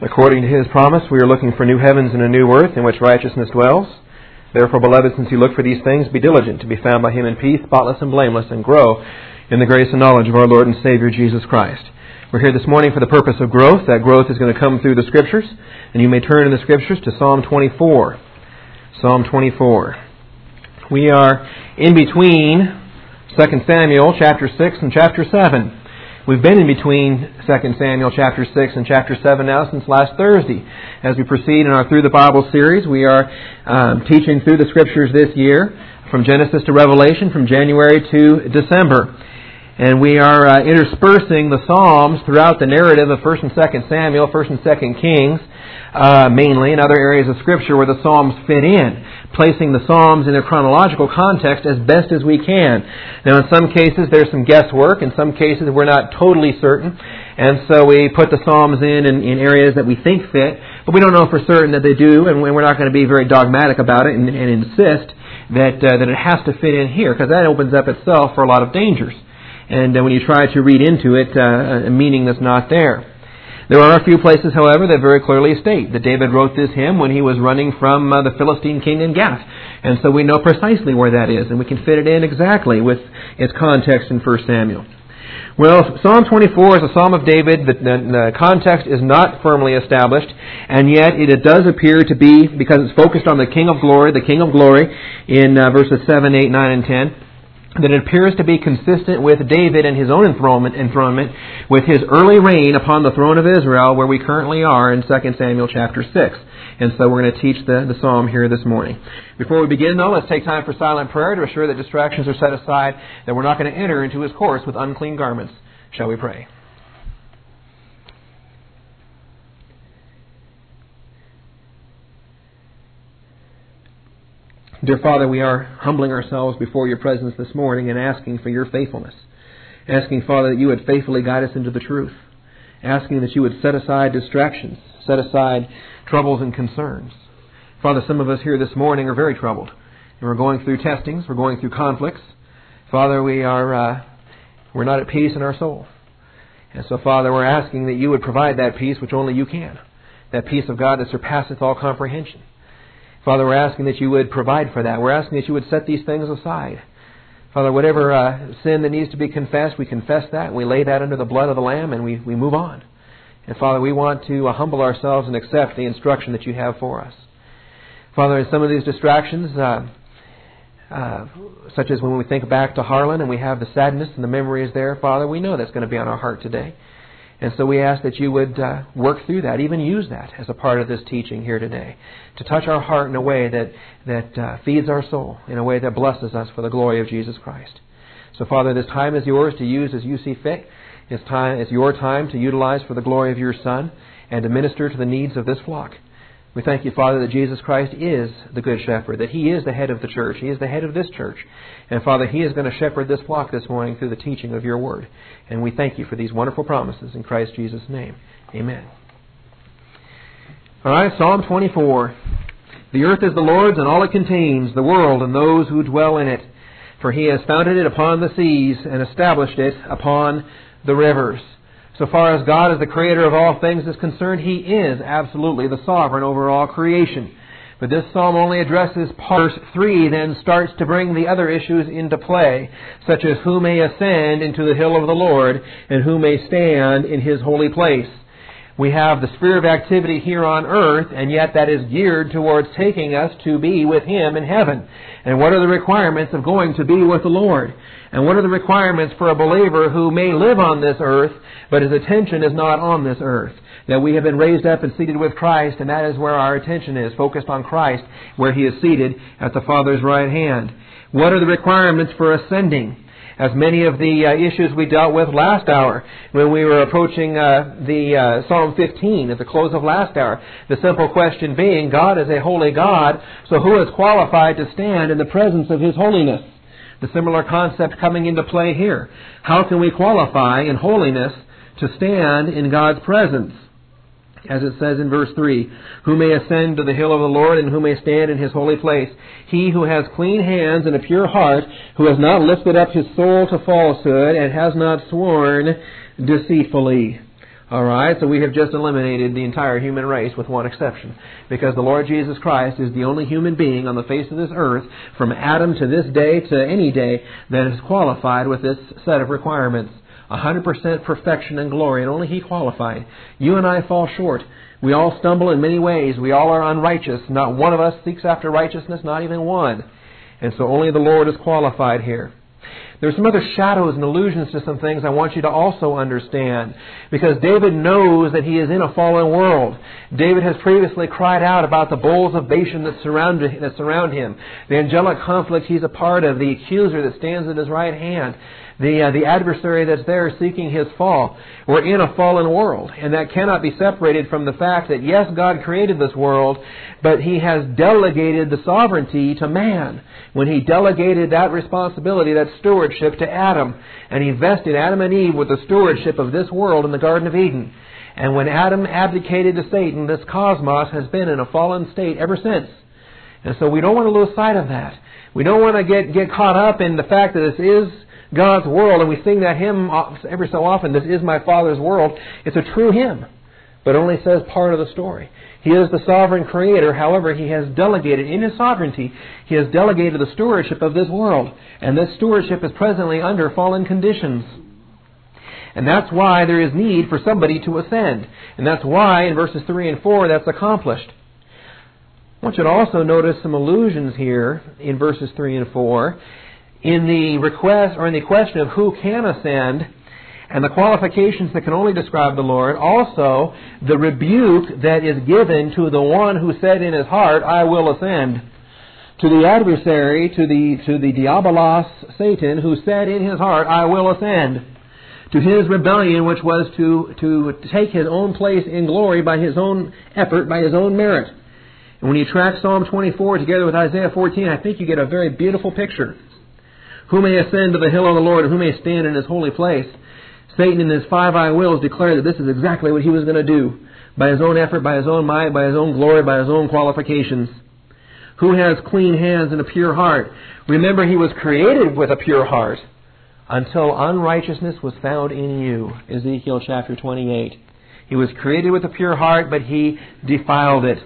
According to His promise, we are looking for new heavens and a new earth in which righteousness dwells. Therefore, beloved, since you look for these things, be diligent to be found by Him in peace, spotless and blameless, and grow in the grace and knowledge of our Lord and Savior, Jesus Christ. We're here this morning for the purpose of growth. That growth is going to come through the Scriptures, and you may turn in the Scriptures to Psalm 24. Psalm 24. We are in between 2 Samuel chapter 6 and chapter 7. We've been in between 2 Samuel chapter 6 and chapter 7 now since last Thursday. As we proceed in our Through the Bible series, we are teaching through the Scriptures this year, from Genesis to Revelation, from January to December. And we are interspersing the Psalms throughout the narrative of 1 and 2 Samuel, 1 and 2 Kings, mainly, and other areas of Scripture where the Psalms fit in, placing the Psalms in their chronological context as best as we can. Now, in some cases, there's some guesswork. In some cases, we're not totally certain. And so we put the Psalms in areas that we think fit, but we don't know for certain that they do, and we're not going to be very dogmatic about it and insist that it has to fit in here, because that opens up itself for a lot of dangers. And when you try to read into it a meaning that's not there. There are a few places, however, that very clearly state that David wrote this hymn when he was running from the Philistine king in Gath. And so we know precisely where that is, and we can fit it in exactly with its context in 1 Samuel. Well, Psalm 24 is a Psalm of David. The context is not firmly established, and yet it does appear to be, because it's focused on the King of Glory in verses 7, 8, 9, and 10, that it appears to be consistent with David and his own enthronement with his early reign upon the throne of Israel, where we currently are in 2 Samuel chapter 6. And so we're going to teach the psalm here this morning. Before we begin, though, let's take time for silent prayer to assure that distractions are set aside, that we're not going to enter into His course with unclean garments. Shall we pray? Dear Father, we are humbling ourselves before Your presence this morning and asking for Your faithfulness. Asking, Father, that You would faithfully guide us into the truth. Asking that You would set aside distractions, set aside troubles and concerns. Father, some of us here this morning are very troubled. And we're going through testings, we're going through conflicts. Father, we're not at peace in our soul. And so, Father, we're asking that You would provide that peace which only You can. That peace of God that surpasseth all comprehension. Father, we're asking that You would provide for that. We're asking that You would set these things aside. Father, whatever sin that needs to be confessed, we confess that, and we lay that under the blood of the Lamb, and we move on. And Father, we want to humble ourselves and accept the instruction that You have for us. Father, in some of these distractions, such as when we think back to Harlan and we have the sadness and the memories there, Father, we know that's going to be on our heart today. And so we ask that You would work through that, even use that as a part of this teaching here today, to touch our heart in a way that feeds our soul, in a way that blesses us for the glory of Jesus Christ. So, Father, this time is Yours to use as You see fit. It's Your time to utilize for the glory of Your Son and to minister to the needs of this flock. We thank You, Father, that Jesus Christ is the Good Shepherd, that He is the head of the church. He is the head of this church. And, Father, He is going to shepherd this flock this morning through the teaching of Your Word. And we thank You for these wonderful promises in Christ Jesus' name. Amen. All right, Psalm 24. The earth is the Lord's and all it contains, the world and those who dwell in it. For He has founded it upon the seas and established it upon the rivers. So far as God as the creator of all things is concerned, He is absolutely the sovereign over all creation. But this psalm only addresses verse 3, then starts to bring the other issues into play, such as who may ascend into the hill of the Lord and who may stand in His holy place. We have the sphere of activity here on earth, and yet that is geared towards taking us to be with Him in heaven. And what are the requirements of going to be with the Lord? And what are the requirements for a believer who may live on this earth, but his attention is not on this earth? That we have been raised up and seated with Christ, and that is where our attention is, focused on Christ, where He is seated at the Father's right hand. What are the requirements for ascending? As many of the issues we dealt with last hour, when we were approaching the Psalm 15 at the close of last hour, the simple question being, God is a holy God, so who is qualified to stand in the presence of His holiness? The similar concept coming into play here. How can we qualify in holiness to stand in God's presence? As it says in verse 3, who may ascend to the hill of the Lord and who may stand in His holy place? He who has clean hands and a pure heart, who has not lifted up his soul to falsehood and has not sworn deceitfully. All right, so we have just eliminated the entire human race with one exception, because the Lord Jesus Christ is the only human being on the face of this earth, from Adam to this day to any day, that is qualified with this set of requirements. 100% perfection and glory, and only He qualified. You and I fall short. We all stumble in many ways. We all are unrighteous. Not one of us seeks after righteousness, not even one. And so only the Lord is qualified here. There's some other shadows and allusions to some things I want you to also understand, because David knows that he is in a fallen world. David has previously cried out about the bowls of Bashan that surround him, the angelic conflict he's a part of, the accuser that stands at his right hand, the adversary that's there seeking his fall. We're in a fallen world, and that cannot be separated from the fact that, yes, God created this world, but He has delegated the sovereignty to man. When He delegated that responsibility, that stewardship, to Adam, and He vested Adam and Eve with the stewardship of this world in the Garden of Eden. And when Adam abdicated to Satan, this cosmos has been in a fallen state ever since. And so we don't want to lose sight of that. We don't want to get caught up in the fact that this is God's world, and we sing that hymn every so often, "This is my Father's world." It's a true hymn, but only says part of the story. He is the sovereign creator. However, He has delegated, in His sovereignty, He has delegated the stewardship of this world. And this stewardship is presently under fallen conditions. And that's why there is need for somebody to ascend. And that's why in verses 3 and 4 that's accomplished. I want you to also notice some allusions here in verses 3 and 4. In the request, or in the question of who can ascend, and the qualifications that can only describe the Lord, also the rebuke that is given to the one who said in his heart, "I will ascend." To the adversary, to the diabolos, Satan, who said in his heart, "I will ascend." To his rebellion, which was to take his own place in glory by his own effort, by his own merit. And when you track Psalm 24 together with Isaiah 14, I think you get a very beautiful picture. Who may ascend to the hill of the Lord, and who may stand in His holy place? Satan in his 5 I wills declared that this is exactly what he was going to do. By his own effort, by his own might, by his own glory, by his own qualifications. Who has clean hands and a pure heart? Remember, he was created with a pure heart until unrighteousness was found in you. Ezekiel chapter 28. He was created with a pure heart, but he defiled it.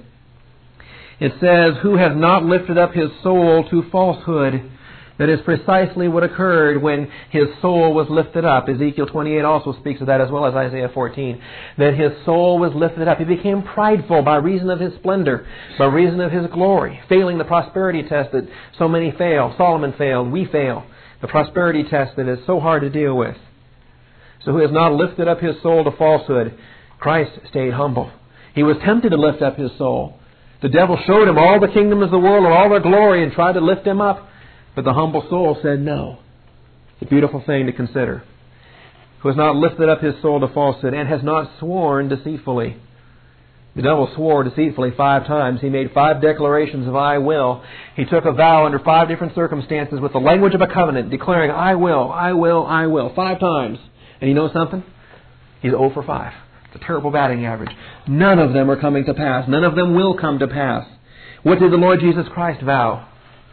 It says, who has not lifted up his soul to falsehood? That is precisely what occurred when his soul was lifted up. Ezekiel 28 also speaks of that, as well as Isaiah 14. That his soul was lifted up. He became prideful by reason of his splendor, by reason of his glory, failing the prosperity test that so many fail. Solomon failed. We fail. The prosperity test that is so hard to deal with. So who has not lifted up his soul to falsehood? Christ stayed humble. He was tempted to lift up his soul. The devil showed him all the kingdoms of the world and all their glory and tried to lift him up. But the humble soul said no. It's a beautiful thing to consider. Who has not lifted up his soul to falsehood and has not sworn deceitfully. The devil swore deceitfully 5 times. He made 5 declarations of I will. He took a vow under 5 different circumstances with the language of a covenant, declaring I will, I will, I will, 5 times. And you know something? He's 0 for 5. It's a terrible batting average. None of them are coming to pass. None of them will come to pass. What did the Lord Jesus Christ vow?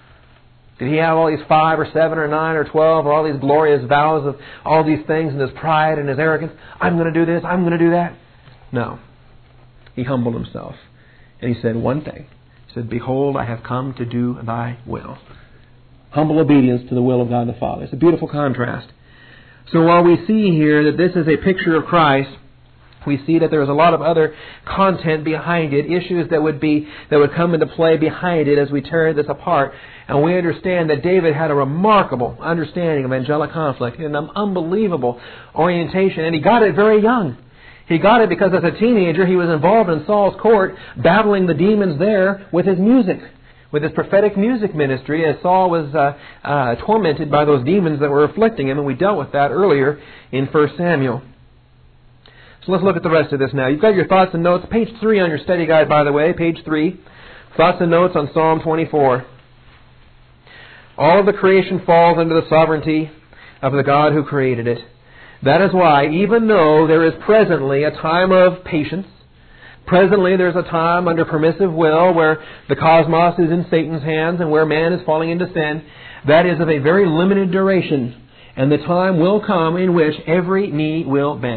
Did He have all these 5 or 7 or 9 or 12 or all these glorious vows of all these things and His pride and His arrogance? I'm going to do this, I'm going to do that. No. He humbled Himself. And He said one thing. He said, behold, I have come to do Thy will. Humble obedience to the will of God the Father. It's a beautiful contrast. So while we see here that this is a picture of Christ, we see that there is a lot of other content behind it, issues that would come into play behind it as we tear this apart. And we understand that David had a remarkable understanding of angelic conflict, an unbelievable orientation, and he got it very young. He got it because as a teenager he was involved in Saul's court, battling the demons there with his music, with his prophetic music ministry, as Saul was tormented by those demons that were afflicting him, and we dealt with that earlier in 1 Samuel. So let's look at the rest of this now. You've got your thoughts and notes. Page 3 on your study guide, by the way. Page 3. Thoughts and notes on Psalm 24. All of the creation falls under the sovereignty of the God who created it. That is why, even though there is presently a time of patience, presently there's a time under permissive will where the cosmos is in Satan's hands and where man is falling into sin, that is of a very limited duration. And the time will come in which every knee will bend.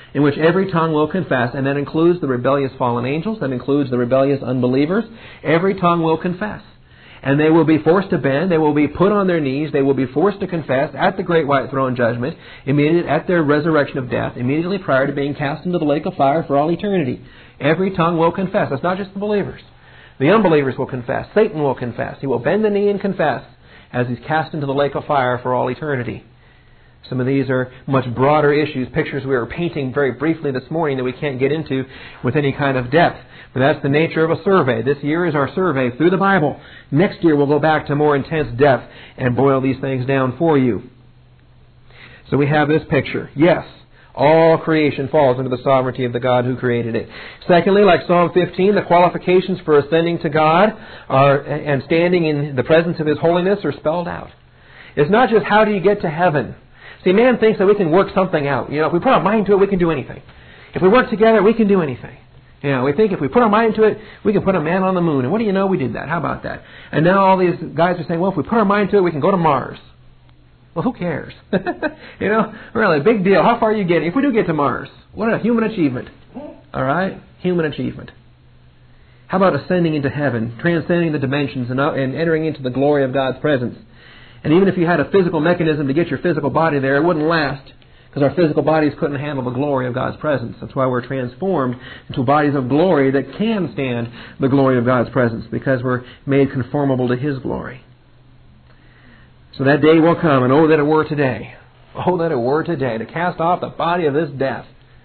in which every tongue will confess, and that includes the rebellious fallen angels, that includes the rebellious unbelievers. Every tongue will confess. And they will be forced to bend, they will be put on their knees, they will be forced to confess at the great white throne judgment, immediately at their resurrection of death, immediately prior to being cast into the lake of fire for all eternity. Every tongue will confess. It's not just the believers. The unbelievers will confess. Satan will confess. He will bend the knee and confess as he's cast into the lake of fire for all eternity. Some of these are much broader issues, pictures we were painting very briefly this morning that we can't get into with any kind of depth. But that's the nature of a survey. This year is our survey through the Bible. Next year we'll go back to more intense depth and boil these things down for you. So we have this picture. Yes, all creation falls under the sovereignty of the God who created it. Secondly, like Psalm 15, the qualifications for ascending to God and standing in the presence of His holiness are spelled out. It's not just how do you get to heaven. See, man thinks that we can work something out. If we put our mind to it, we can do anything. If we work together, we can do anything. We think if we put our mind to it, we can put a man on the moon. And what do you know? We did that. How about that? And now all these guys are saying, well, if we put our mind to it, we can go to Mars. Well, who cares? Really, big deal. How far are you getting? If we do get to Mars, what a human achievement. All right? Human achievement. How about ascending into heaven, transcending the dimensions and entering into the glory of God's presence? And even if you had a physical mechanism to get your physical body there, it wouldn't last. Because our physical bodies couldn't handle the glory of God's presence. That's why we're transformed into bodies of glory that can stand the glory of God's presence, because we're made conformable to His glory. So that day will come, and oh, that it were today. Oh, that it were today, to cast off the body of this death.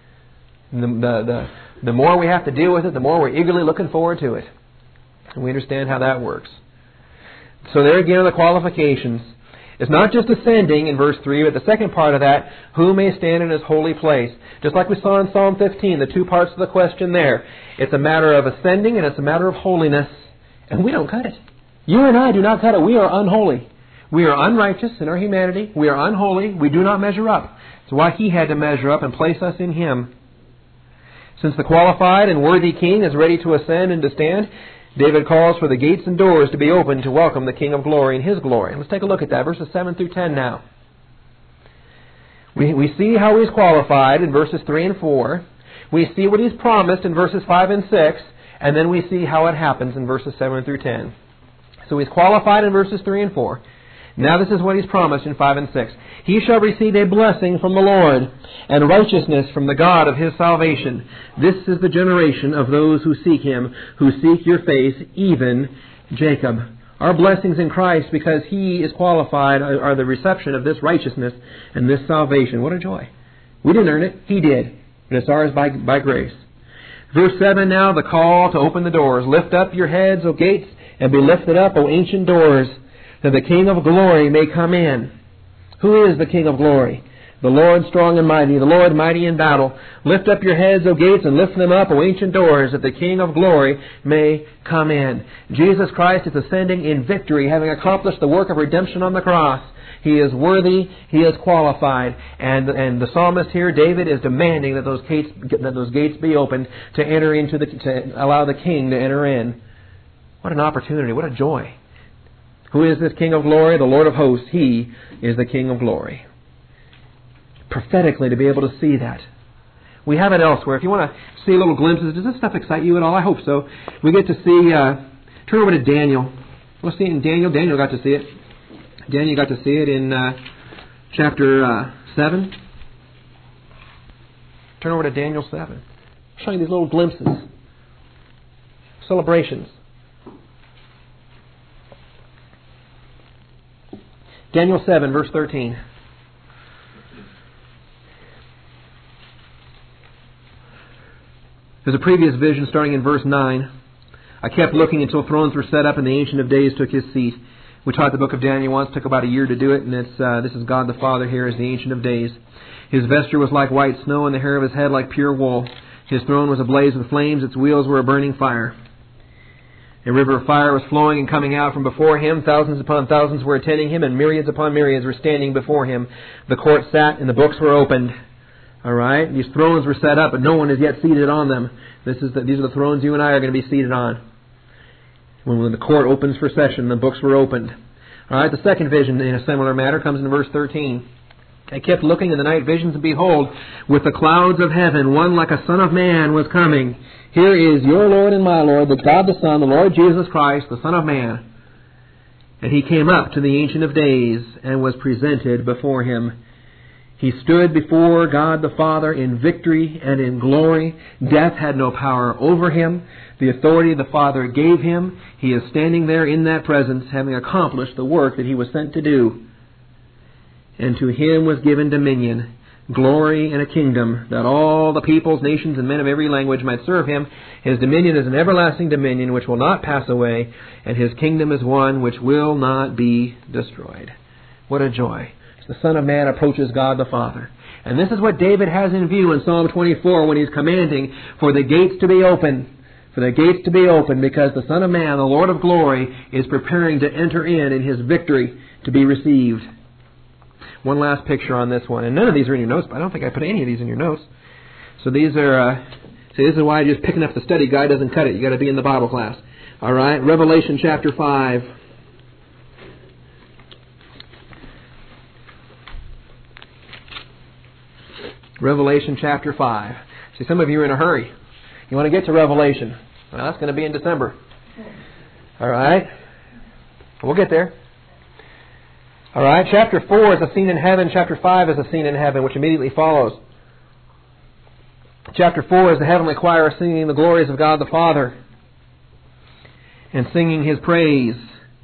The more we have to deal with it, the more we're eagerly looking forward to it. And we understand how that works. So there again are the qualifications. It's not just ascending in verse 3, but the second part of that, who may stand in His holy place? Just like we saw in Psalm 15, the two parts of the question there. It's a matter of ascending and it's a matter of holiness. And we don't cut it. You and I do not cut it. We are unholy. We are unrighteous in our humanity. We are unholy. We do not measure up. That's why He had to measure up and place us in Him. Since the qualified and worthy King is ready to ascend and to stand, David calls for the gates and doors to be opened to welcome the King of glory in His glory. Let's take a look at that, verses 7 through 10 now. We see how He's qualified in verses 3 and 4. We see what He's promised in verses 5 and 6. And then we see how it happens in verses 7 through 10. So He's qualified in verses 3 and 4. Now this is what He's promised in 5 and 6. He shall receive a blessing from the Lord, and righteousness from the God of His salvation. This is the generation of those who seek Him, who seek your face, even Jacob. Our blessings in Christ, because He is qualified, are the reception of this righteousness and this salvation. What a joy. We didn't earn it. He did. And it's ours by grace. Verse 7 now, the call to open the doors. Lift up your heads, O gates, and be lifted up, O ancient doors, that the King of glory may come in. Who is the King of glory? The Lord strong and mighty, the Lord mighty in battle. Lift up your heads, O gates, and lift them up, O ancient doors, that the King of glory may come in. Jesus Christ is ascending in victory, having accomplished the work of redemption on the cross. He is worthy, He is qualified, and the psalmist here, David, is demanding that those gates be opened to enter into to allow the King to enter in. What an opportunity! What a joy! Who is this King of glory? The Lord of hosts. He is the King of glory. Prophetically, to be able to see that. We have it elsewhere. If you want to see little glimpses, does this stuff excite you at all? I hope so. We get to see, turn over to Daniel. We'll see it in Daniel. Daniel got to see it. Daniel got to see it in chapter 7. Turn over to Daniel 7. I'll show you these little glimpses. Celebrations. Daniel 7, verse 13. There's a previous vision starting in verse 9. I kept looking until thrones were set up and the Ancient of Days took his seat. We taught the book of Daniel once. It took about a year to do it. And this is God the Father here as the Ancient of Days. His vesture was like white snow and the hair of his head like pure wool. His throne was ablaze with flames. Its wheels were a burning fire. A river of fire was flowing and coming out from before him. Thousands upon thousands were attending him, and myriads upon myriads were standing before him. The court sat, and the books were opened. All right? These thrones were set up, but no one is yet seated on them. These are the thrones you and I are going to be seated on. When the court opens for session, the books were opened. All right? The second vision, in a similar matter, comes in verse 13. I kept looking in the night visions, and behold, with the clouds of heaven, one like a son of man was coming. Here is your Lord and my Lord, the God the Son, the Lord Jesus Christ, the Son of Man. And he came up to the Ancient of Days and was presented before him. He stood before God the Father in victory and in glory. Death had no power over him. The authority the Father gave him, he is standing there in that presence, having accomplished the work that he was sent to do. And to him was given dominion, glory, and a kingdom, that all the peoples, nations, and men of every language might serve him. His dominion is an everlasting dominion which will not pass away, and his kingdom is one which will not be destroyed. What a joy. The Son of Man approaches God the Father. And this is what David has in view in Psalm 24 when he's commanding for the gates to be open. For the gates to be open, because the Son of Man, the Lord of glory, is preparing to enter in his victory to be received. One last picture on this one. And none of these are in your notes, but I don't think I put any of these in your notes. So these are, this is why just picking up the study guide doesn't cut it. You've got to be in the Bible class. All right, Revelation chapter 5. Revelation chapter 5. See, some of you are in a hurry. You want to get to Revelation. Well, that's going to be in December. All right. We'll get there. All right. Chapter 4 is a scene in heaven. Chapter 5 is a scene in heaven, which immediately follows. Chapter 4 is the heavenly choir singing the glories of God the Father and singing His praise.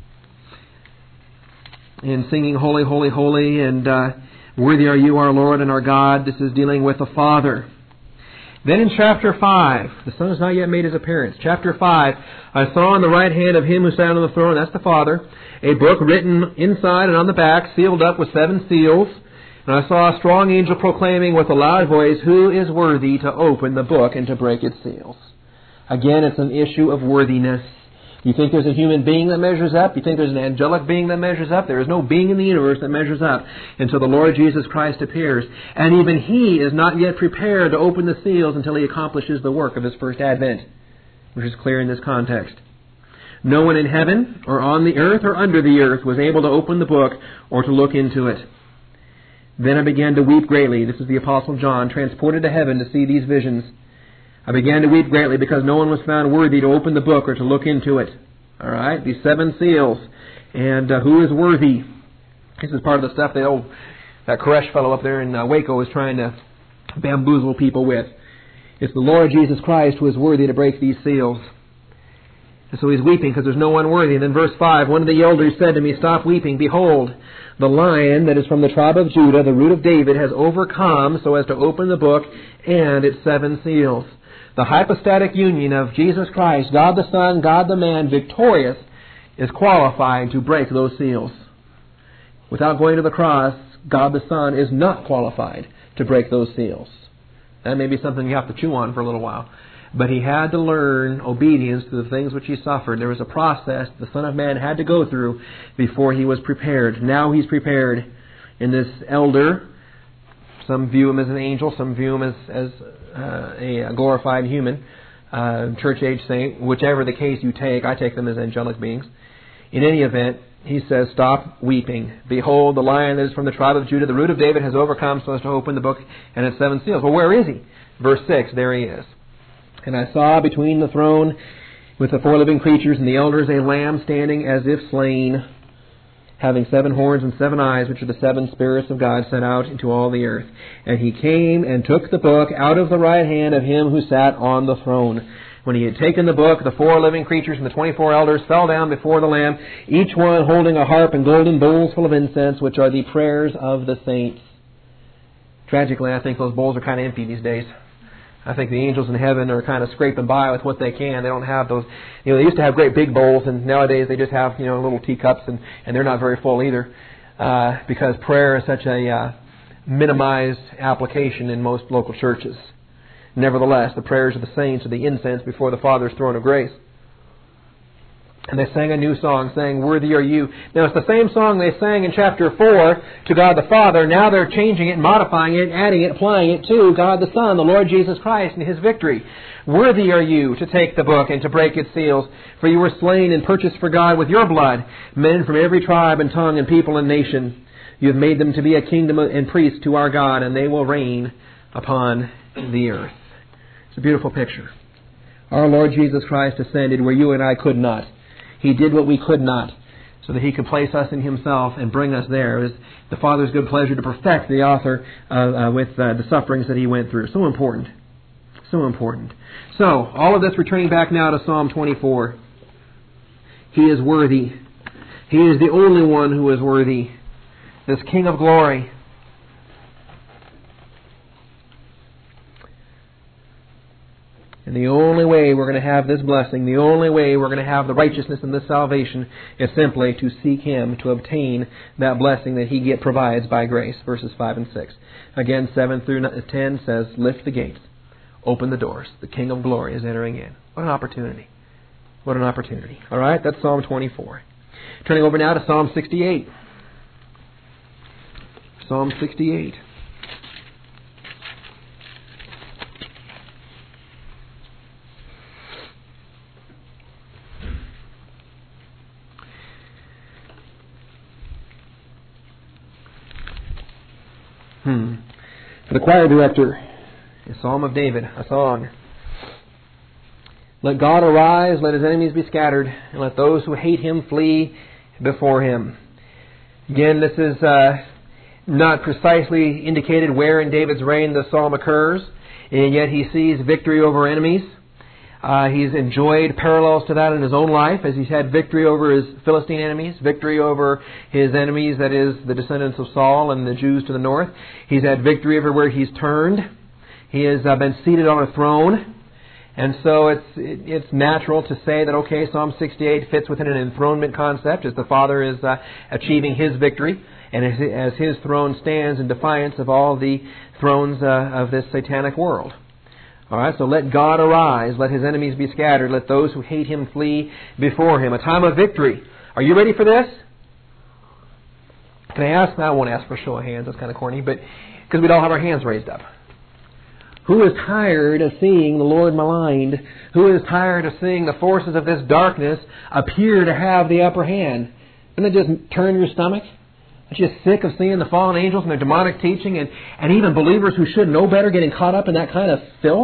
And singing, Holy, Holy, Holy, and worthy are you, our Lord and our God. This is dealing with the Father. Then in chapter 5, the Son has not yet made his appearance. Chapter 5, I saw on the right hand of him who sat on the throne, that's the Father, a book written inside and on the back, sealed up with 7 seals. And I saw a strong angel proclaiming with a loud voice, who is worthy to open the book and to break its seals? Again, it's an issue of worthiness. You think there's a human being that measures up? You think there's an angelic being that measures up? There is no being in the universe that measures up until the Lord Jesus Christ appears. And even He is not yet prepared to open the seals until He accomplishes the work of His first advent, which is clear in this context. No one in heaven or on the earth or under the earth was able to open the book or to look into it. Then I began to weep greatly. This is the Apostle John, transported to heaven to see these visions. I began to weep greatly because no one was found worthy to open the book or to look into it. All right, these 7 seals. And who is worthy? This is part of the stuff that Koresh fellow up there in Waco is trying to bamboozle people with. It's the Lord Jesus Christ who is worthy to break these seals. And so he's weeping because there's no one worthy. And then verse 5, one of the elders said to me, stop weeping. Behold, the Lion that is from the tribe of Judah, the root of David, has overcome so as to open the book and its 7 seals. The hypostatic union of Jesus Christ, God the Son, God the Man, victorious, is qualified to break those seals. Without going to the cross, God the Son is not qualified to break those seals. That may be something you have to chew on for a little while. But He had to learn obedience to the things which He suffered. There was a process the Son of Man had to go through before He was prepared. Now He's prepared. In this elder, some view him as an angel, some view him as a glorified human, church age saint, whichever the case you take. I take them as angelic beings. In any event, he says, stop weeping. Behold, the Lion that is from the tribe of Judah, the root of David, has overcome so as to open the book and its 7 seals. Well, where is He? Verse 6, there He is. And I saw between the throne with the 4 living creatures and the elders a Lamb standing as if slain, having 7 horns and 7 eyes, which are the 7 spirits of God sent out into all the earth. And He came and took the book out of the right hand of Him who sat on the throne. When He had taken the book, the 4 living creatures and the 24 elders fell down before the Lamb, each one holding a harp and golden bowls full of incense, which are the prayers of the saints. Tragically, I think those bowls are kind of empty these days. I think the angels in heaven are kind of scraping by with what they can. They don't have those, they used to have great big bowls, and nowadays they just have, little teacups, and they're not very full either, because prayer is such a minimized application in most local churches. Nevertheless, the prayers of the saints are the incense before the Father's throne of grace. And they sang a new song, saying, worthy are you. Now, it's the same song they sang in chapter 4 to God the Father. Now they're changing it, modifying it, adding it, applying it to God the Son, the Lord Jesus Christ, and His victory. Worthy are you to take the book and to break its seals, for you were slain and purchased for God with your blood men from every tribe and tongue and people and nation. You have made them to be a kingdom and priests to our God, and they will reign upon the earth. It's a beautiful picture. Our Lord Jesus Christ ascended where you and I could not. He did what we could not, so that He could place us in Himself and bring us there. It was the Father's good pleasure to perfect the author with the sufferings that He went through. So important. So important. So, all of this returning back now to Psalm 24. He is worthy. He is the only one who is worthy. This King of glory. And the only way we're going to have this blessing, the only way we're going to have the righteousness and this salvation is simply to seek Him, to obtain that blessing that He provides by grace. Verses 5 and 6. Again, 7 through 10 says, lift the gates, open the doors. The King of glory is entering in. What an opportunity. What an opportunity. All right, that's Psalm 24. Turning over now to Psalm 68. Psalm 68. For the choir director, a Psalm of David, a song. Let God arise, let His enemies be scattered, and let those who hate Him flee before Him. Again, this is not precisely indicated where in David's reign the psalm occurs, and yet he sees victory over enemies. He's enjoyed parallels to that in his own life, as he's had victory over his Philistine enemies, victory over his enemies, that is, the descendants of Saul and the Jews to the north. He's had victory everywhere he's turned. He has been seated on a throne. And so it's natural to say that, okay, Psalm 68 fits within an enthronement concept, as the Father is achieving His victory, and as His throne stands in defiance of all the thrones of this satanic world. All right, so let God arise, let His enemies be scattered, let those who hate Him flee before Him. A time of victory. Are you ready for this? Can I ask? I won't ask for a show of hands, that's kind of corny, but because we'd all have our hands raised up. Who is tired of seeing the Lord maligned? Who is tired of seeing the forces of this darkness appear to have the upper hand? Doesn't it just turn your stomach? Aren't you sick of seeing the fallen angels and their demonic teaching and even believers who should know better getting caught up in that kind of filth?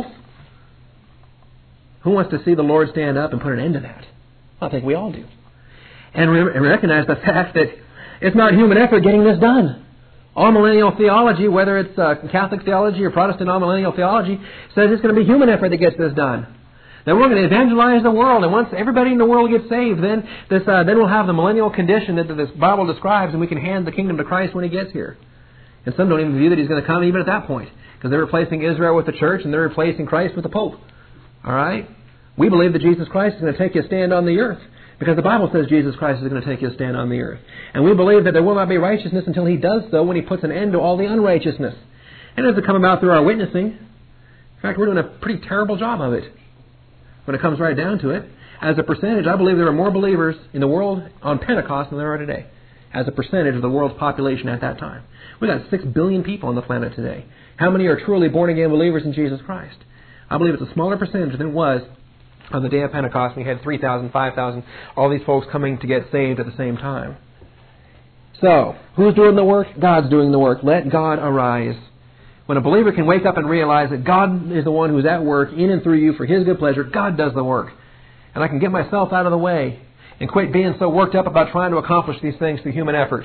Who wants to see the Lord stand up and put an end to that? I think we all do. And recognize the fact that it's not human effort getting this done. All-millennial theology, whether it's Catholic theology or Protestant all-millennial theology, says it's going to be human effort that gets this done. Then we're going to evangelize the world, and once everybody in the world gets saved, then we'll have the millennial condition that this Bible describes, and we can hand the kingdom to Christ when He gets here. And some don't even view that He's going to come even at that point, because they're replacing Israel with the church, and they're replacing Christ with the Pope. All right? We believe that Jesus Christ is going to take His stand on the earth, because the Bible says Jesus Christ is going to take His stand on the earth. And we believe that there will not be righteousness until He does so, when He puts an end to all the unrighteousness. And it doesn't come about through our witnessing. In fact, we're doing a pretty terrible job of it when it comes right down to it. As a percentage, I believe there are more believers in the world on Pentecost than there are today, as a percentage of the world's population at that time. We've got 6 billion people on the planet today. How many are truly born-again believers in Jesus Christ? I believe it's a smaller percentage than it was on the day of Pentecost. We had 3,000, 5,000, all these folks coming to get saved at the same time. So, who's doing the work? God's doing the work. Let God arise. When a believer can wake up and realize that God is the one who's at work in and through you for His good pleasure, God does the work. And I can get myself out of the way and quit being so worked up about trying to accomplish these things through human effort.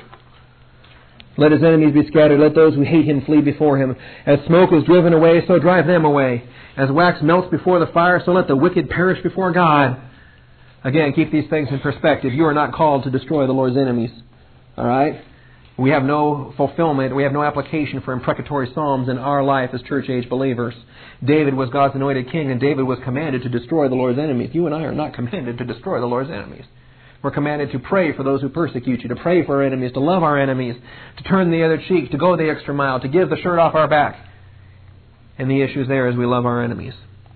Let His enemies be scattered. Let those who hate Him flee before Him. As smoke is driven away, so drive them away. As wax melts before the fire, so let the wicked perish before God. Again, keep these things in perspective. You are not called to destroy the Lord's enemies. All right? We have no fulfillment, we have no application for imprecatory psalms in our life as church-age believers. David was God's anointed king, and David was commanded to destroy the Lord's enemies. You and I are not commanded to destroy the Lord's enemies. We're commanded to pray for those who persecute you, to pray for our enemies, to love our enemies, to turn the other cheek, to go the extra mile, to give the shirt off our back. And the issue is there as we love our enemies.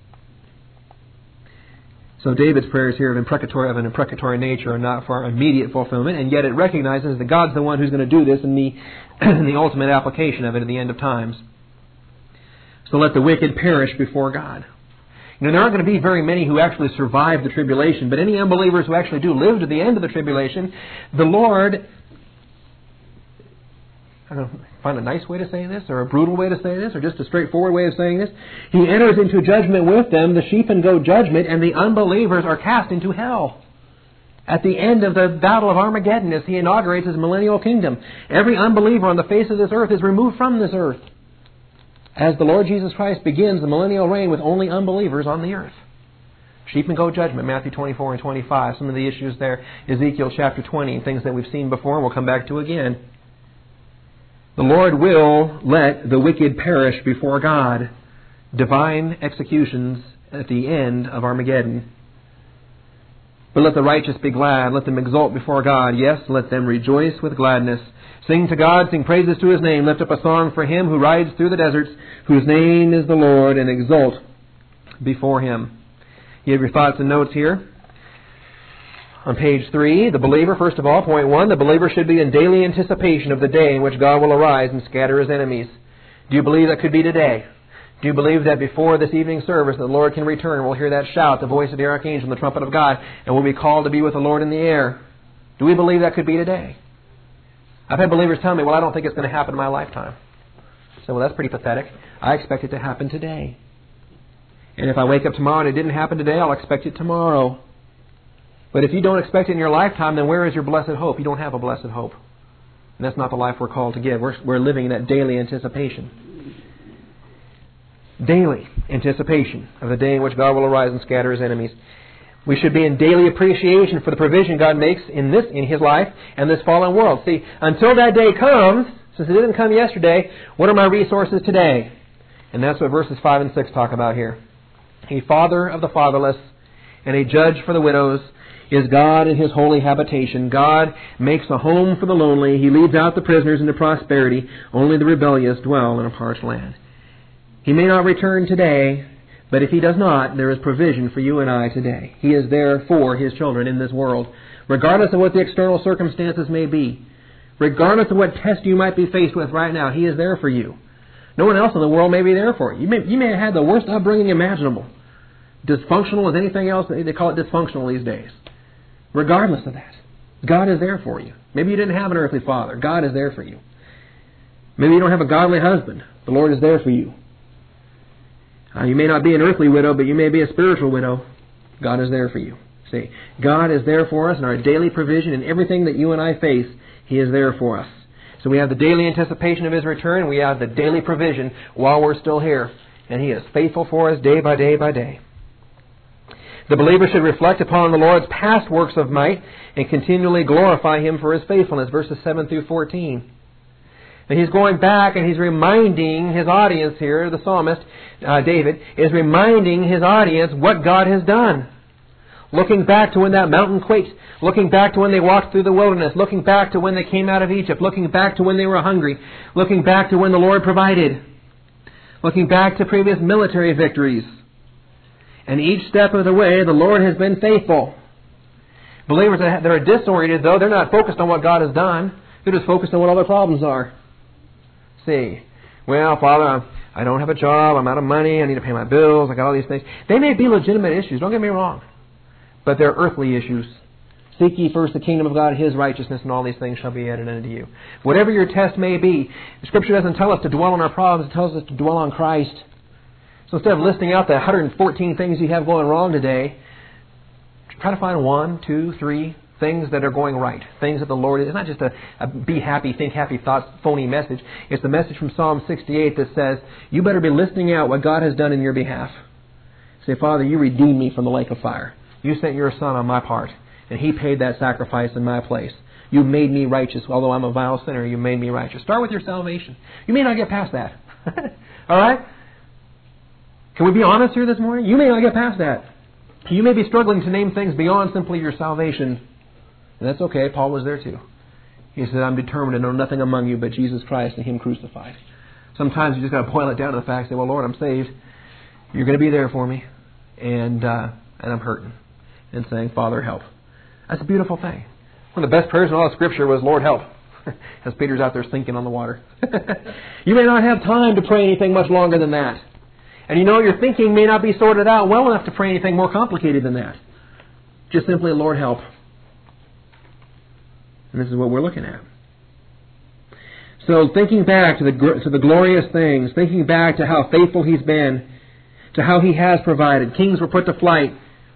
So David's prayers here of an imprecatory nature are not for our immediate fulfillment, and yet it recognizes that God's the one who's going to do this in the ultimate application of it at the end of times. So let the wicked perish before God. You know, there aren't going to be very many who actually survive the tribulation, but any unbelievers who actually do live to the end of the tribulation, the Lord I don't know, find a nice way to say this, or a brutal way to say this, or just a straightforward way of saying this. He enters into judgment with them, the sheep and goat judgment, and the unbelievers are cast into hell. At the end of the battle of Armageddon, as He inaugurates His millennial kingdom, every unbeliever on the face of this earth is removed from this earth, as the Lord Jesus Christ begins the millennial reign with only unbelievers on the earth. Sheep and goat judgment, Matthew 24 and 25. Some of the issues there, Ezekiel chapter 20, things that we've seen before and we'll come back to again. The Lord will let the wicked perish before God. Divine executions at the end of Armageddon. But let the righteous be glad. Let them exult before God. Yes, let them rejoice with gladness. Sing to God, sing praises to His name. Lift up a song for Him who rides through the deserts, whose name is the Lord, and exult before Him. You have your thoughts and notes here. On page 3, the believer, first of all, point 1, the believer should be in daily anticipation of the day in which God will arise and scatter His enemies. Do you believe that could be today? Do you believe that before this evening service the Lord can return? We'll hear that shout, the voice of the archangel, the trumpet of God, and we'll be called to be with the Lord in the air. Do we believe that could be today? I've had believers tell me, well, I don't think it's going to happen in my lifetime. So, well, that's pretty pathetic. I expect it to happen today. And if I wake up tomorrow and it didn't happen today, I'll expect it tomorrow. But if you don't expect it in your lifetime, then where is your blessed hope? You don't have a blessed hope. And that's not the life we're called to give. We're living in that daily anticipation. Daily anticipation of the day in which God will arise and scatter His enemies. We should be in daily appreciation for the provision God makes in His life and this fallen world. See, until that day comes, since it didn't come yesterday, what are my resources today? And that's what verses 5 and 6 talk about here. A father of the fatherless and a judge for the widows is God in His holy habitation. God makes a home for the lonely. He leads out the prisoners into prosperity. Only the rebellious dwell in a parched land. He may not return today, but if He does not, there is provision for you and I today. He is there for His children in this world, regardless of what the external circumstances may be. Regardless of what test you might be faced with right now, He is there for you. No one else in the world may be there for you. You may have had the worst upbringing imaginable. Dysfunctional as anything else. They call it dysfunctional these days. Regardless of that, God is there for you. Maybe you didn't have an earthly father. God is there for you. Maybe you don't have a godly husband. The Lord is there for you. You may not be an earthly widow, but you may be a spiritual widow. God is there for you. See, God is there for us in our daily provision in everything that you and I face. He is there for us. So we have the daily anticipation of His return, and we have the daily provision while we're still here. And He is faithful for us day by day by day. The believer should reflect upon the Lord's past works of might and continually glorify Him for His faithfulness, verses 7 through 14. And he's going back and he's reminding his audience here, the psalmist, David, is reminding his audience what God has done. Looking back to when that mountain quaked, looking back to when they walked through the wilderness, looking back to when they came out of Egypt, looking back to when they were hungry, looking back to when the Lord provided, looking back to previous military victories. And each step of the way, the Lord has been faithful. Believers that are disoriented, though, they're not focused on what God has done. They're just focused on what all their problems are. See, well, Father, I don't have a job, I'm out of money, I need to pay my bills, I got all these things. They may be legitimate issues, don't get me wrong. But they're earthly issues. Seek ye first the kingdom of God, His righteousness, and all these things shall be added unto you. Whatever your test may be, the Scripture doesn't tell us to dwell on our problems, it tells us to dwell on Christ. So instead of listing out the 114 things you have going wrong today, try to find 1, 2, 3 things that are going right. Things that the Lord... It's not just a be happy, think happy thoughts, phony message. It's the message from Psalm 68 that says, you better be listing out what God has done in your behalf. Say, Father, you redeemed me from the lake of fire. You sent your Son on my part, and He paid that sacrifice in my place. You made me righteous. Although I'm a vile sinner, you made me righteous. Start with your salvation. You may not get past that. All right? Can we be honest here this morning? You may not get past that. You may be struggling to name things beyond simply your salvation. And that's okay. Paul was there too. He said, I'm determined to know nothing among you but Jesus Christ and Him crucified. Sometimes you just got to boil it down to the fact, say, well, Lord, I'm saved. You're going to be there for me. And I'm hurting. And saying, Father, help. That's a beautiful thing. One of the best prayers in all of Scripture was, Lord, help. As Peter's out there sinking on the water. You may not have time to pray anything much longer than that. And you know, your thinking may not be sorted out well enough to pray anything more complicated than that. Just simply, Lord, help. And this is what we're looking at. So thinking back to the glorious things, thinking back to how faithful He's been, to how He has provided. Kings were put to flight.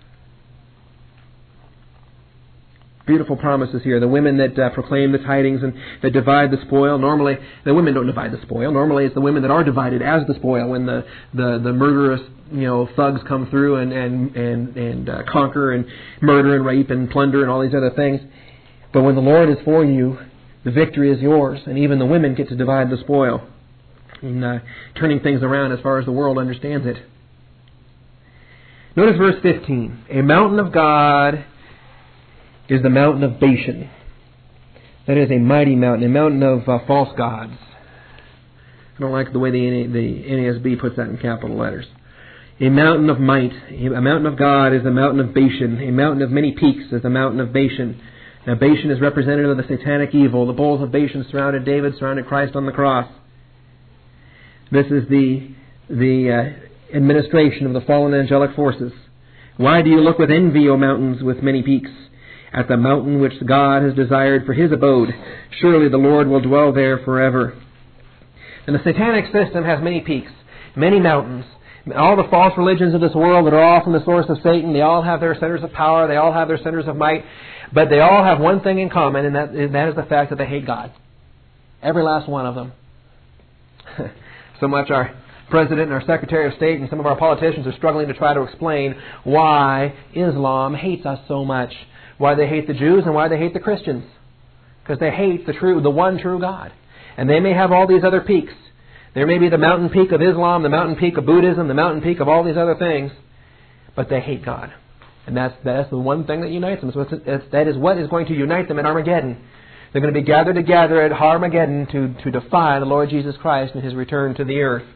Beautiful promises here. The women that proclaim the tidings and that divide the spoil. Normally, the women don't divide the spoil. Normally, it's the women that are divided as the spoil when the murderous thugs come through and conquer and murder and rape and plunder and all these other things. But when the Lord is for you, the victory is yours, and even the women get to divide the spoil, in turning things around as far as the world understands it. Notice verse 15. A mountain of God is the mountain of Bashan. That is a mighty mountain, a mountain of false gods. I don't like the way the NASB puts that in capital letters. A mountain of might, a mountain of God is the mountain of Bashan. A mountain of many peaks is the mountain of Bashan. Now Bashan is representative of the satanic evil. The bulls of Bashan surrounded David, surrounded Christ on the cross. This is the administration of the fallen angelic forces. Why do you look with envy, O mountains with many peaks, at the mountain which God has desired for His abode? Surely the Lord will dwell there forever. And the satanic system has many peaks, many mountains. All the false religions of this world that are all from the source of Satan, they all have their centers of power, they all have their centers of might, but they all have one thing in common, and that is the fact that they hate God. Every last one of them. So much our President and our Secretary of State and some of our politicians are struggling to try to explain why Islam hates us so much. Why they hate the Jews and why they hate the Christians. Because they hate the one true God. And they may have all these other peaks. There may be the mountain peak of Islam, the mountain peak of Buddhism, the mountain peak of all these other things. But they hate God. And that's the one thing that unites them. So that is what is going to unite them in Armageddon. They're going to be gathered together at Armageddon to defy the Lord Jesus Christ and His return to the earth.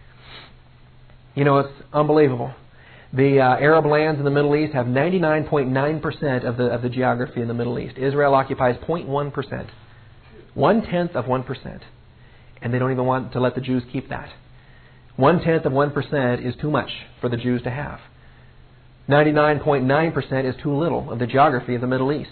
It's unbelievable. The Arab lands in the Middle East have 99.9% of the geography in the Middle East. Israel occupies 0.1%. 1/10 of 1%. And they don't even want to let the Jews keep that. 1/10 of 1% is too much for the Jews to have. 99.9% is too little of the geography of the Middle East.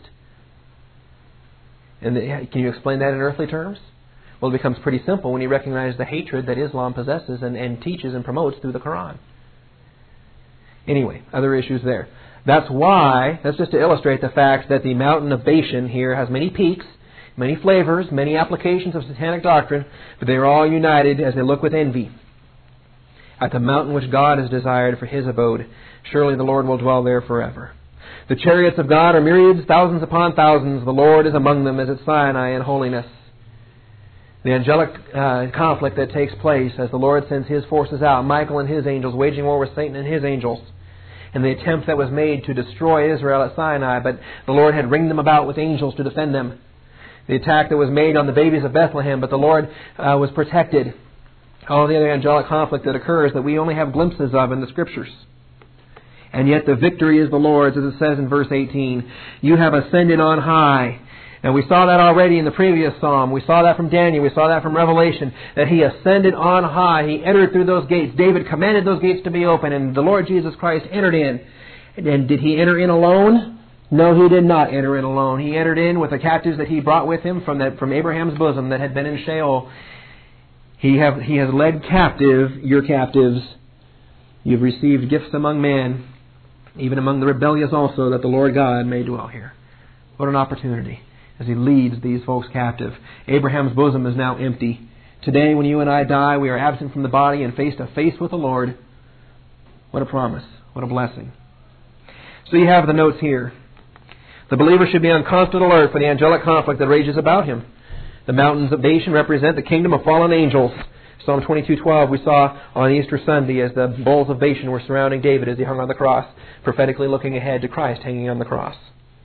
And can you explain that in earthly terms? Well, it becomes pretty simple when you recognize the hatred that Islam possesses and teaches and promotes through the Quran. Anyway, other issues there. That's just to illustrate the fact that the mountain of Bashan here has many peaks, many flavors, many applications of satanic doctrine, but they are all united as they look with envy at the mountain which God has desired for His abode. Surely the Lord will dwell there forever. The chariots of God are myriads, thousands upon thousands. The Lord is among them as at Sinai in holiness. The angelic conflict that takes place as the Lord sends His forces out, Michael and his angels waging war with Satan and his angels, and the attempt that was made to destroy Israel at Sinai, but the Lord had ringed them about with angels to defend them. The attack that was made on the babies of Bethlehem, but the Lord was protected. All the other angelic conflict that occurs that we only have glimpses of in the Scriptures. And yet the victory is the Lord's, as it says in verse 18. You have ascended on high. And we saw that already in the previous psalm. We saw that from Daniel. We saw that from Revelation, that He ascended on high. He entered through those gates. David commanded those gates to be open, and the Lord Jesus Christ entered in. And did He enter in alone? No, He did not enter in alone. He entered in with the captives that He brought with Him from Abraham's bosom that had been in Sheol. He has led captive your captives. You've received gifts among men, even among the rebellious also, that the Lord God may dwell here. What an opportunity as He leads these folks captive. Abraham's bosom is now empty. Today, when you and I die, we are absent from the body and face to face with the Lord. What a promise. What a blessing. So you have the notes here. The believer should be on constant alert for the angelic conflict that rages about him. The mountains of Bashan represent the kingdom of fallen angels. Psalm 22:12 we saw on Easter Sunday as the bulls of Bashan were surrounding David as he hung on the cross, prophetically looking ahead to Christ hanging on the cross.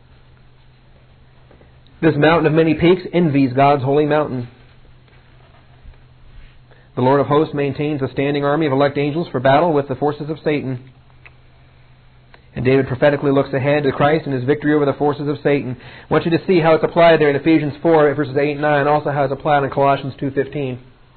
This mountain of many peaks envies God's holy mountain. The Lord of hosts maintains a standing army of elect angels for battle with the forces of Satan. And David prophetically looks ahead to Christ and His victory over the forces of Satan. I want you to see how it's applied there in Ephesians 4, verses 8 and 9, also how it's applied in Colossians 2:15.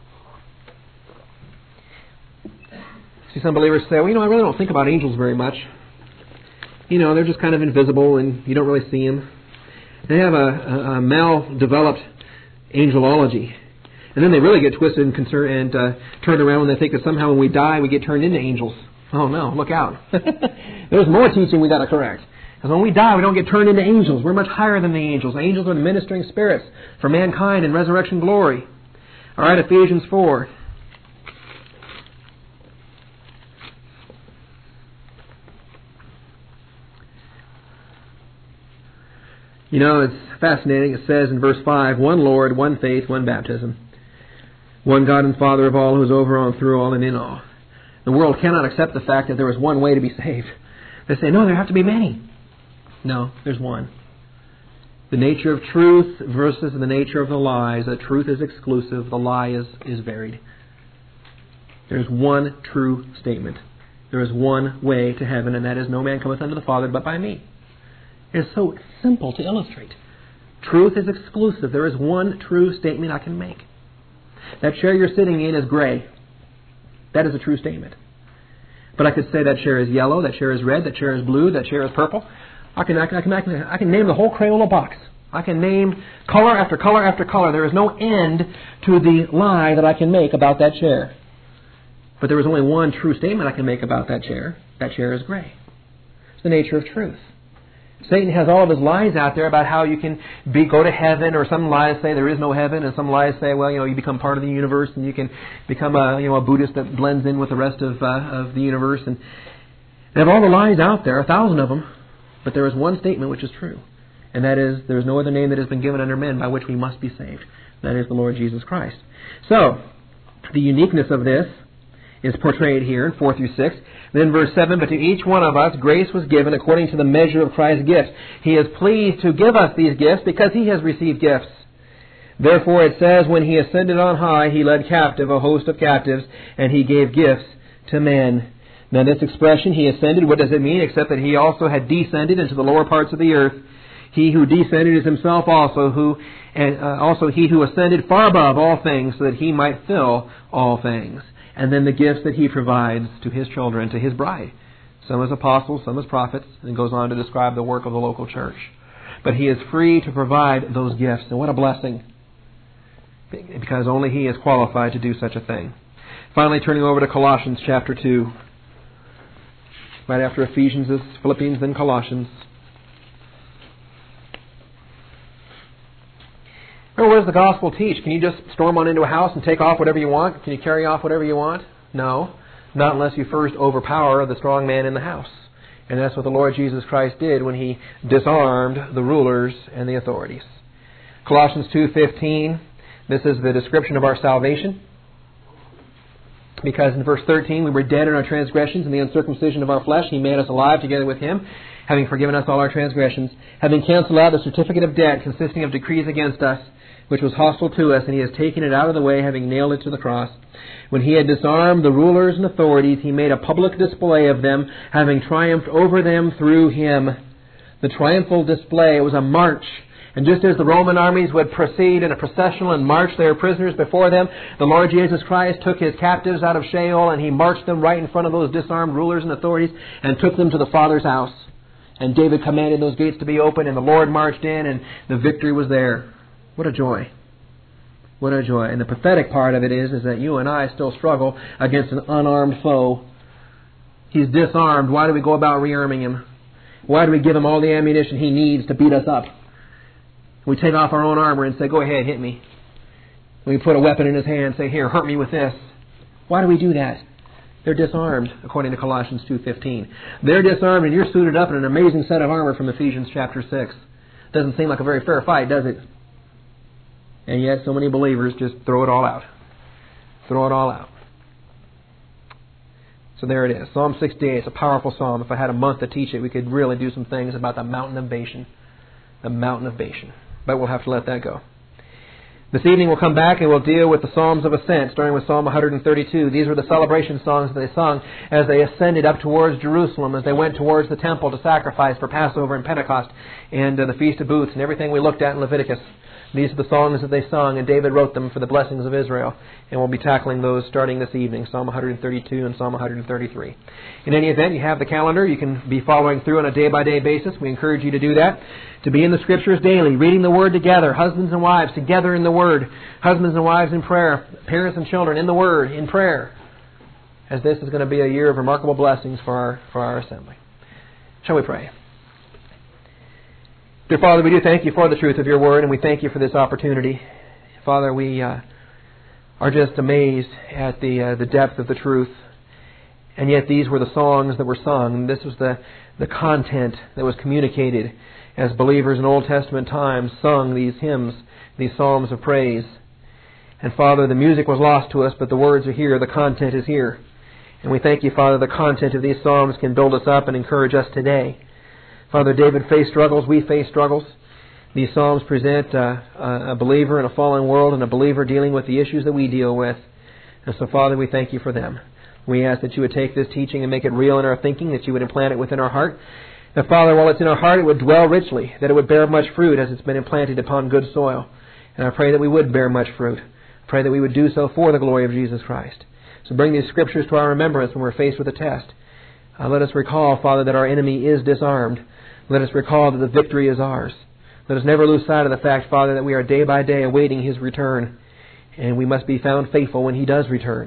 See, some believers say, well, I really don't think about angels very much. They're just kind of invisible and you don't really see them. They have a mal-developed angelology. And then they really get twisted and turned around when they think that somehow when we die we get turned into angels. Oh no, look out. There's more teaching we got to correct. Because when we die we don't get turned into angels. We're much higher than the angels. Angels are the ministering spirits for mankind in resurrection glory. All right, Ephesians 4. You know, it's fascinating. It says in verse 5, one Lord, one faith, one baptism. One God and Father of all, who is over all and through all and in all. The world cannot accept the fact that there is one way to be saved. They say, no, there have to be many. No, there's one. The nature of truth versus the nature of the lies. The truth is exclusive. The lie is varied. There's one true statement. There is one way to heaven, and that is, no man cometh unto the Father but by me. It's so simple to illustrate. Truth is exclusive. There is one true statement I can make. That chair you're sitting in is gray. That is a true statement. But I could say that chair is yellow, that chair is red, that chair is blue, that chair is purple. I can name the whole Crayola box. I can name color after color after color. There is no end to the lie that I can make about that chair. But there is only one true statement I can make about that chair. That chair is gray. It's the nature of truth. Satan has all of his lies out there about how you can go to heaven, or some lies say there is no heaven, and some lies say, well, you become part of the universe and you can become a Buddhist that blends in with the rest of the universe. And they have all the lies out there, 1,000 of them, but there is one statement which is true, and that is, there is no other name that has been given under men by which we must be saved. That is the Lord Jesus Christ. So, the uniqueness of this is portrayed here in 4 through 6. Then verse 7, but to each one of us grace was given according to the measure of Christ's gifts. He is pleased to give us these gifts because He has received gifts. Therefore it says, when He ascended on high, He led captive a host of captives, and He gave gifts to men. Now this expression, He ascended, what does it mean? Except that He also had descended into the lower parts of the earth. He who descended is Himself also, also He who ascended far above all things, so that He might fill all things. And then the gifts that He provides to His children, to His bride. Some as apostles, some as prophets, and goes on to describe the work of the local church. But He is free to provide those gifts. And what a blessing. Because only He is qualified to do such a thing. Finally, turning over to Colossians chapter 2. Right after Ephesians is Philippians, then Colossians. Or what does the gospel teach? Can you just storm on into a house and take off whatever you want? Can you carry off whatever you want? No. Not unless you first overpower the strong man in the house. And that's what the Lord Jesus Christ did when He disarmed the rulers and the authorities. Colossians 2:15, this is the description of our salvation. Because in verse 13, we were dead in our transgressions and the uncircumcision of our flesh. He made us alive together with Him, having forgiven us all our transgressions, having canceled out the certificate of debt consisting of decrees against us, which was hostile to us, and He has taken it out of the way, having nailed it to the cross. When He had disarmed the rulers and authorities, He made a public display of them, having triumphed over them through Him. The triumphal display, it was a march. And just as the Roman armies would proceed in a processional and march their prisoners before them, the Lord Jesus Christ took His captives out of Sheol, and He marched them right in front of those disarmed rulers and authorities and took them to the Father's house. And David commanded those gates to be opened, and the Lord marched in, and the victory was there. What a joy. What a joy. And the pathetic part of it is that you and I still struggle against an unarmed foe. He's disarmed. Why do we go about rearming Him? Why do we give Him all the ammunition He needs to beat us up? We take off our own armor and say, go ahead, hit me. We put a weapon in His hand and say, here, hurt me with this. Why do we do that? They're disarmed, according to Colossians 2:15. They're disarmed and you're suited up in an amazing set of armor from Ephesians chapter 6. Doesn't seem like a very fair fight, does it? And yet so many believers just throw it all out. Throw it all out. So there it is. Psalm 68 is a powerful psalm. If I had a month to teach it, we could really do some things about the mountain of Bashan. The mountain of Bashan. But we'll have to let that go. This evening we'll come back and we'll deal with the Psalms of Ascent, starting with Psalm 132. These were the celebration songs that they sung as they ascended up towards Jerusalem, as they went towards the temple to sacrifice for Passover and Pentecost and the Feast of Booths and everything we looked at in Leviticus. These are the songs that they sung, and David wrote them for the blessings of Israel. And we'll be tackling those starting this evening, Psalm 132 and Psalm 133. In any event, you have the calendar. You can be following through on a day-by-day basis. We encourage you to do that, to be in the Scriptures daily, reading the Word together, husbands and wives together in the Word, husbands and wives in prayer, parents and children in the Word, in prayer, as this is going to be a year of remarkable blessings for our assembly. Shall we pray? Dear Father, we do thank you for the truth of your word, and we thank you for this opportunity. Father, we are just amazed at the depth of the truth. And yet these were the songs that were sung. This was the content that was communicated as believers in Old Testament times sung these hymns, these psalms of praise. And Father, the music was lost to us, but the words are here, the content is here. And we thank you, Father, the content of these psalms can build us up and encourage us today. Father, David faced struggles, we face struggles. These psalms present a believer in a fallen world and a believer dealing with the issues that we deal with. And so, Father, we thank you for them. We ask that you would take this teaching and make it real in our thinking, that you would implant it within our heart. That, Father, while it's in our heart, it would dwell richly, that it would bear much fruit as it's been implanted upon good soil. And I pray that we would bear much fruit. I pray that we would do so for the glory of Jesus Christ. So bring these Scriptures to our remembrance when we're faced with a test. Let us recall, Father, that our enemy is disarmed. Let us recall that the victory is ours. Let us never lose sight of the fact, Father, that we are day by day awaiting His return, and we must be found faithful when He does return.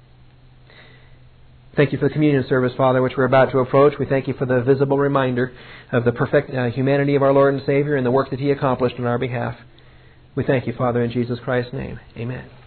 Thank you for the communion service, Father, which we're about to approach. We thank you for the visible reminder of the perfect humanity of our Lord and Savior and the work that He accomplished on our behalf. We thank you, Father, in Jesus Christ's name. Amen.